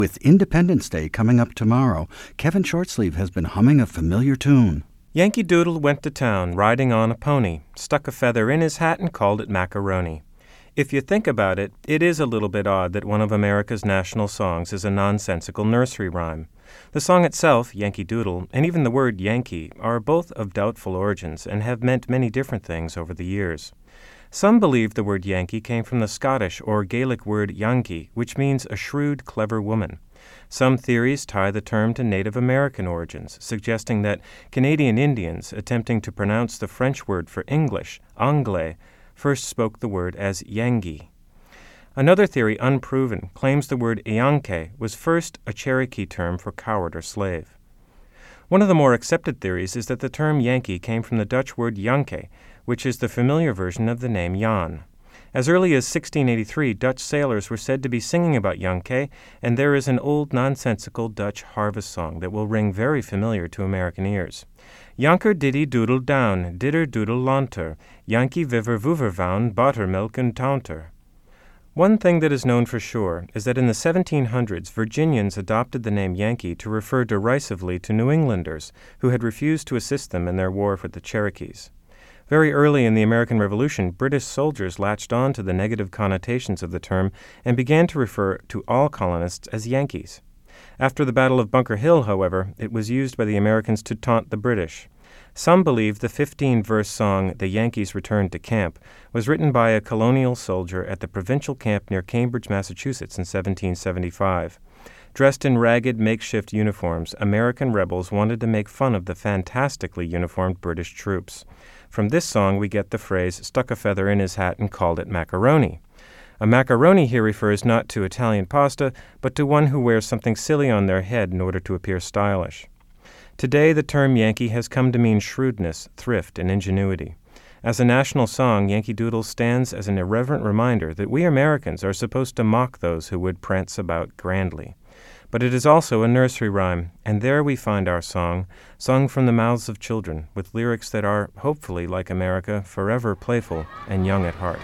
With Independence Day coming up tomorrow, Kevin Shortsleeve has been humming a familiar tune. Yankee Doodle went to town riding on a pony, stuck a feather in his hat and called it macaroni. If you think about it, it is a little bit odd that one of America's national songs is a nonsensical nursery rhyme. The song itself, Yankee Doodle, and even the word Yankee are both of doubtful origins and have meant many different things over the years. Some believe the word Yankee came from the Scottish or Gaelic word Yankee, which means a shrewd, clever woman. Some theories tie the term to Native American origins, suggesting that Canadian Indians, attempting to pronounce the French word for English, anglais, first spoke the word as Yangi. Another theory, unproven, claims the word Yankee was first a Cherokee term for coward or slave. One of the more accepted theories is that the term Yankee came from the Dutch word Janke, which is the familiar version of the name Jan. As early as 1683, Dutch sailors were said to be singing about Yankee, and there is an old nonsensical Dutch harvest song that will ring very familiar to American ears. Janker diddy doodle down, didder doodle launter, Yankee viver voever voun, buttermilk and taunter. One thing that is known for sure is that in the 1700s, Virginians adopted the name Yankee to refer derisively to New Englanders who had refused to assist them in their war with the Cherokees. Very early in the American Revolution, British soldiers latched on to the negative connotations of the term and began to refer to all colonists as Yankees. After the Battle of Bunker Hill, however, it was used by the Americans to taunt the British. Some believe the 15-verse song, The Yankees Returned to Camp, was written by a colonial soldier at the provincial camp near Cambridge, Massachusetts in 1775. Dressed in ragged makeshift uniforms, American rebels wanted to make fun of the fantastically uniformed British troops. From this song we get the phrase, stuck a feather in his hat and called it macaroni. A macaroni here refers not to Italian pasta, but to one who wears something silly on their head in order to appear stylish. Today the term Yankee has come to mean shrewdness, thrift, and ingenuity. As a national song, Yankee Doodle stands as an irreverent reminder that we Americans are supposed to mock those who would prance about grandly. But it is also a nursery rhyme, and there we find our song, sung from the mouths of children, with lyrics that are, hopefully like America, forever playful and young at heart.